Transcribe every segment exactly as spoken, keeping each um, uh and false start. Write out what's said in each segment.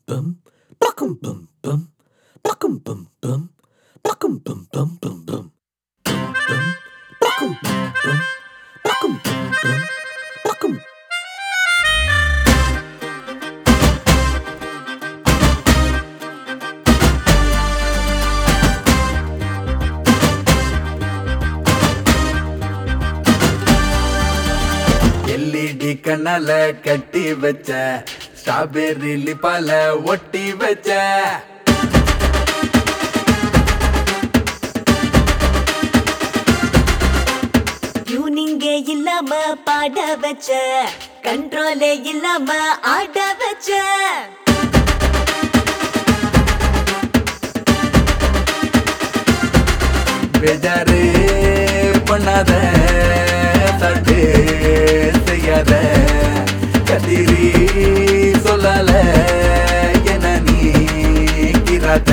bum, buckum bum bum, buckum bum bum, buckum bum bum bum bum, bum, buckum bum bum, buckum bum bum, buckum. LED கண்ணால கட்டி வச்ச strawberry லிப்பால ஒட்டி வச்ச டியூனிங்கே இல்லாம பாட வச்ச கண்ட்ரோலே இல்லாம ஆட வச்ச பேஜாரு பண்ணாத தட்டு செய்யாத கதிரி சொல்லால என நீ கிராத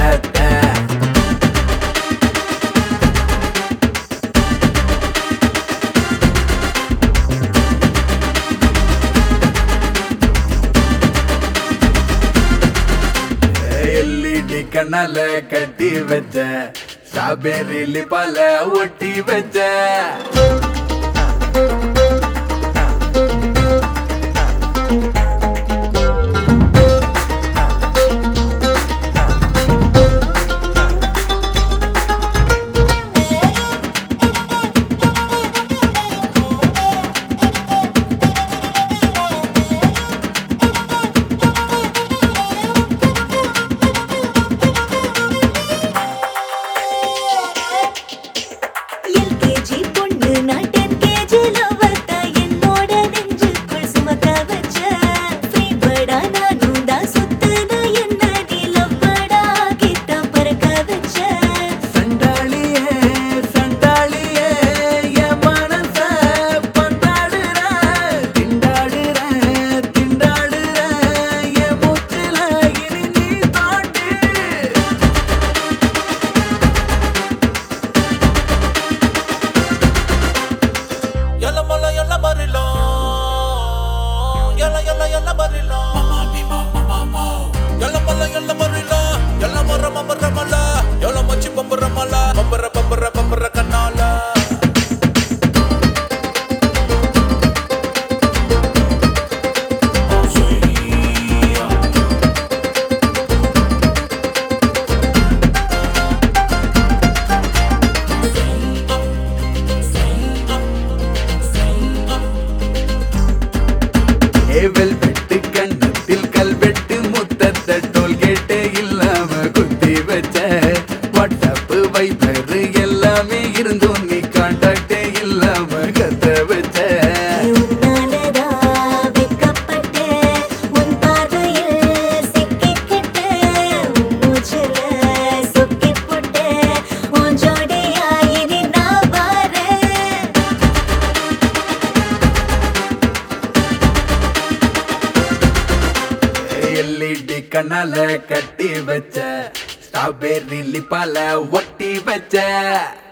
எல்இடி கண்ணால கட்டி வச்ச ஸ்ட்ராபெர்ரி லிப்பால ஒட்டி வச்ச எல்கேஜி பொண்ணு நான் டென் கேஜி லவ்வர்த்த என்னோட நெஞ்சுக்குள் சுமக்க வச்ச ஃப்ரீபர்டா நானும் தான் சுத்துன என்ன நீ லவ்வர்டா கிட்ட பறக்க வச்ச சண்டாளியே சண்டாளியே என் மனச பந்தாடுற திண்டாடுற திண்டாடுற என் மூச்சுல இனி நீ தாண்டு Yalla mala yalla barilo Yalla yalla yalla barilo Mama mimo mama mo Yalla mala yalla barilo Yalla mara mara mala Yalla machi bambara mala Bambara bambara bambara kanala ஏவல் வெட்டு கண்ணத்தில் கல்வெட்டு முத்தத்த டோல்கேட்டு இல்லாம குத்தி வச்ச வாட்ஸ்அப் வைபர் எல்லாமே இருந்தும் நீ கான்டாக்டே இல்லாம கத்த வச்ச உன்னாலதா வெட்கப்பட்டு உன் பார்வையில் சிக்கிக்கிட்டு உன் மூச்சுல சொக்கிப் போட்டு உன் ஜோடியா இனி நான் வாரேன் எல்இடி கண்ணால கட்டி வச்ச ஸ்ட்ராபெர்ரி லிப்பால ஒட்டி வச்ச